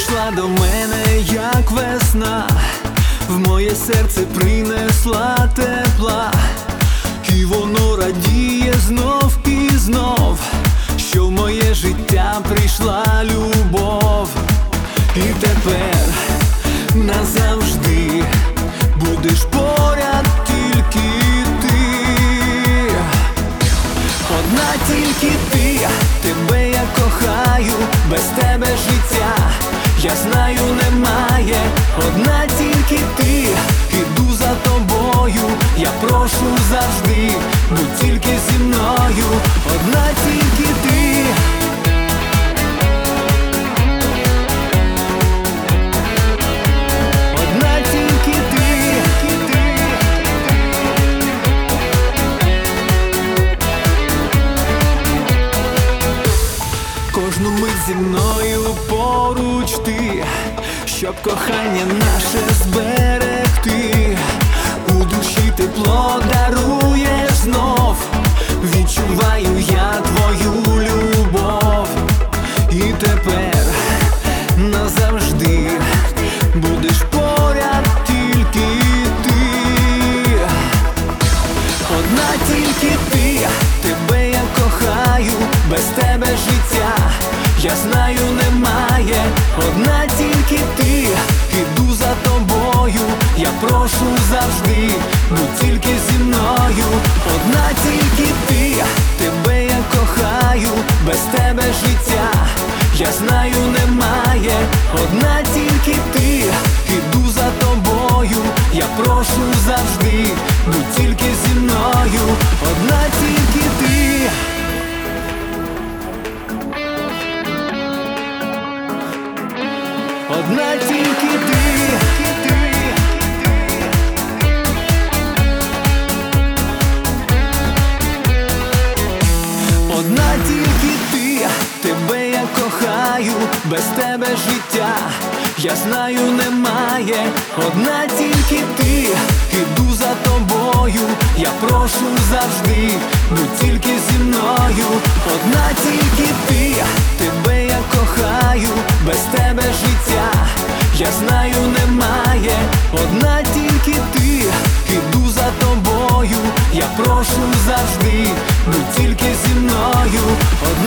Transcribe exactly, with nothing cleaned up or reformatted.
прийшла до мене, як весна, в моє серце принесла тепла, і воно радіє знов і знов, що в моє життя прийшла любов. І тепер назавжди будеш поряд тільки ти, одна тільки ти, тебе я кохаю, без тебе життя, я знаю, немає. Одна тільки ти, іду за тобою, я прошу завжди, будь тільки зі мною. Одна тільки ти, одна тільки ти, кожну мить зі мною поруч ти, щоб кохання наше зберегти. У душі тепло даруєш знов, відчуваю я твою любов. І тепер назавжди будеш поряд тільки ти, одна тільки ти, тебе я кохаю, без тебе життя, я знаю, немає. Одна тільки ти, іду за тобою, я прошу завжди, будь тільки зі мною. Одна тільки ти, тебе я кохаю, без тебе життя, я знаю, немає. Одна тільки ти, іду за тобою, я прошу завжди, будь тільки зі мною. Одна тільки ти, одна тільки ти, одна тільки ти, тебе я кохаю, без тебе життя, я знаю, немає. Одна тільки ти, іду за тобою, я прошу завжди, будь тільки зі мною. Одна тільки ти, тебе я кохаю, без тебе життя, я знаю, немає. Одна тільки ти, іду за тобою, я прошу завжди, будь тільки зі мною.